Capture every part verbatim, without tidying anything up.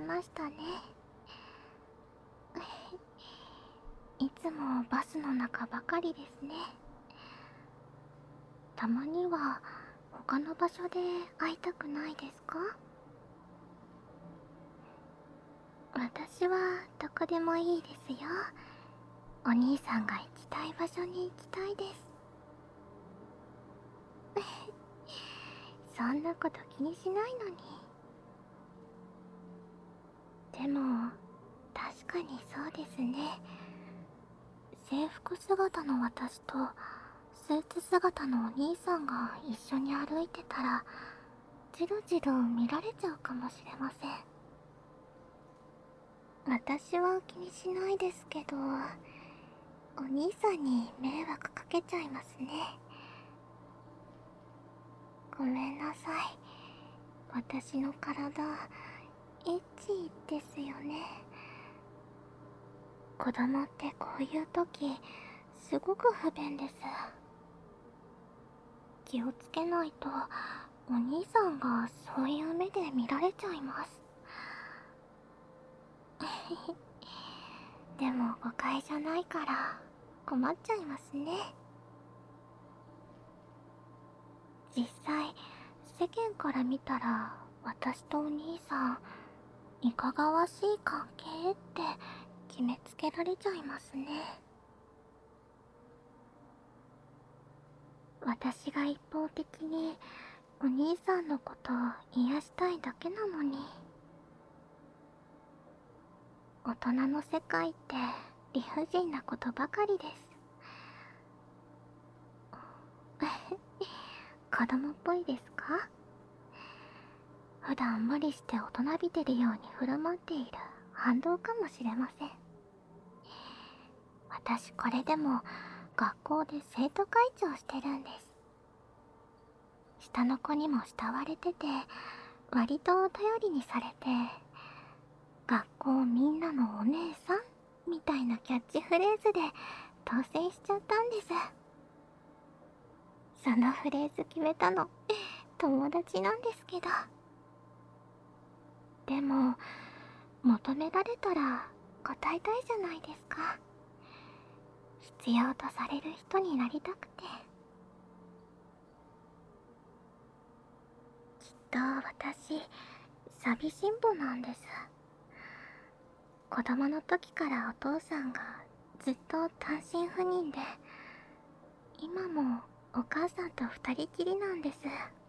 ましたね。いつもバスの中ばかりですね。たまには他の場所で会いたくないですか？私はどこでもいいですよ。お兄さんが行きたい場所に行きたいです。そんなこと気にしないのに。でも確かにそうですね。制服姿の私とスーツ姿のお兄さんが一緒に歩いてたらじろじろ見られちゃうかもしれません。私は気にしないですけど、お兄さんに迷惑かけちゃいますね。ごめんなさい。私の体エッチですよね。子供ってこういう時すごく不便です。気をつけないとお兄さんがそういう目で見られちゃいます。でも誤解じゃないから困っちゃいますね。実際世間から見たら私とお兄さんいかがわしい関係って決めつけられちゃいますね。私が一方的にお兄さんのことを癒したいだけなのに。大人の世界って理不尽なことばかりです。子供っぽいですか？普段無理して大人びてるように振る舞っている反動かもしれません。私これでも学校で生徒会長してるんです。下の子にも慕われてて割と頼りにされて、学校みんなのお姉さんみたいなキャッチフレーズで当選しちゃったんです。そのフレーズ決めたの友達なんですけど。でも求められたら答えたいじゃないですか。必要とされる人になりたくて。きっと私寂しんぼなんです。子供の時からお父さんがずっと単身赴任で、今もお母さんと二人きりなんです。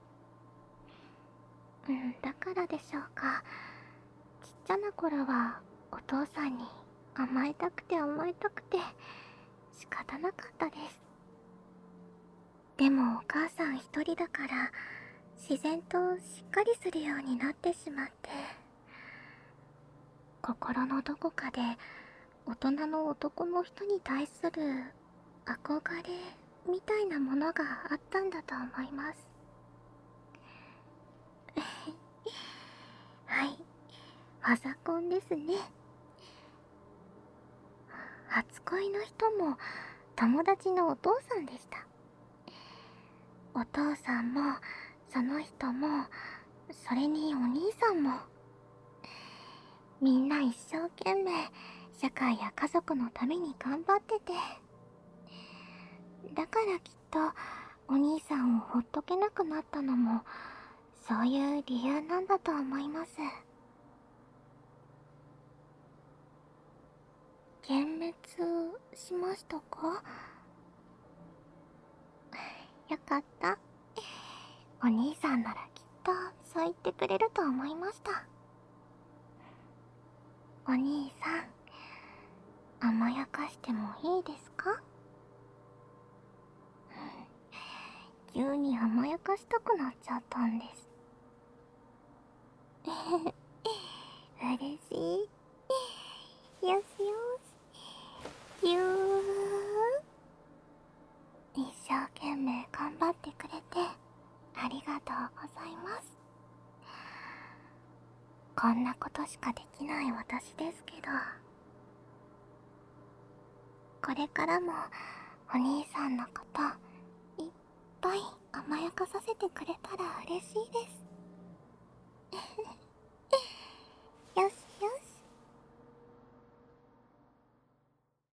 うん、だからでしょうか。ちっちゃな頃はお父さんに甘えたくて甘えたくて仕方なかったです。でもお母さん一人だから自然としっかりするようになってしまって、心のどこかで大人の男の人に対する憧れみたいなものがあったんだと思います。はい、ファザコンですね。初恋の人も友達のお父さんでした。お父さんもその人もそれにお兄さんも、みんな一生懸命社会や家族のために頑張ってて、だからきっとお兄さんをほっとけなくなったのもそういう理由なんだと思います。幻滅しましたか？よかった。お兄さんならきっとそう言ってくれると思いました。お兄さん、甘やかしてもいいですか？急に甘やかしたくなっちゃったんです。嬉しい。よしよし。ぎゅー。一生懸命頑張ってくれてありがとうございます。こんなことしかできない私ですけど、これからもお兄さんのこといっぱい甘やかさせてくれたら嬉しいです。